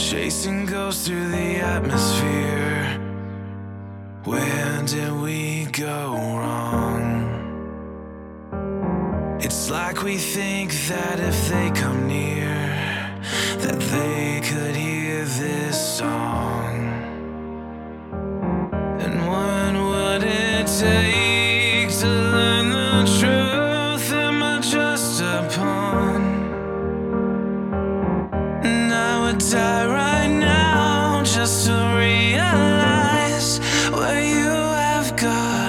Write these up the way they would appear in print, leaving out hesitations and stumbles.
Chasing ghosts through the atmosphere. Where did we go wrong? It's like we think that if they come near, that they could hear this song. And what would it take to learn the truth? Am I just a pawn? And I would die right now just to realize where you have gone.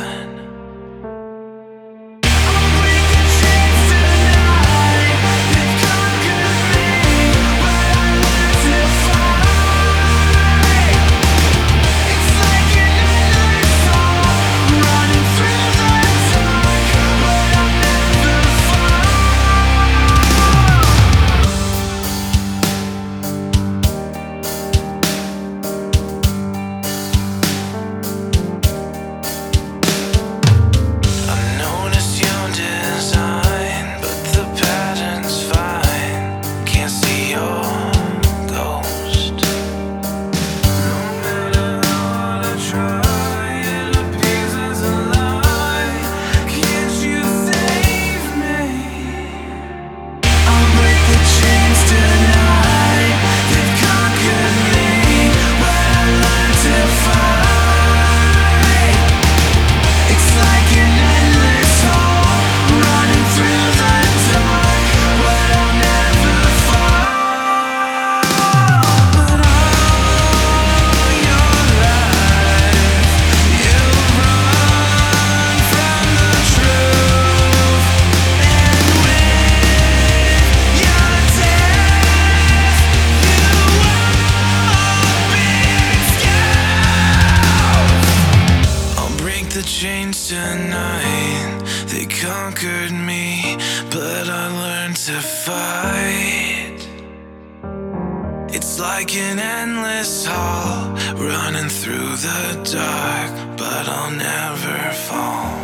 The chains tonight, they conquered me, but I learned to fight. It's like an endless hall, running through the dark, but I'll never fall.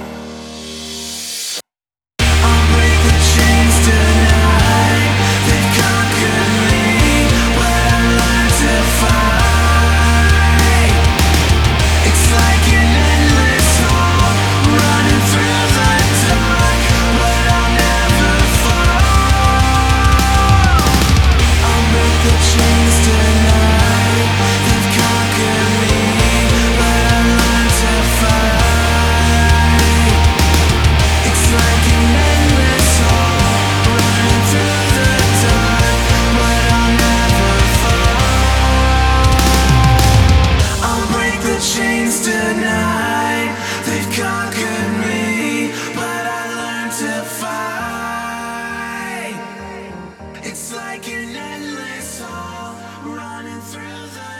I'll break the chains tonight, they've conquered me, but I learned to fight. It's like an endless hall, running through the dark, but I'll never fall. I'll break the chains tonight, they've conquered me, but I learned to fight. It's like an endless hall, running through the dark, but I'll never fall. I'll break the chains tonight, they've conquered me, but I learned to fight. It's like an endless hall, running through the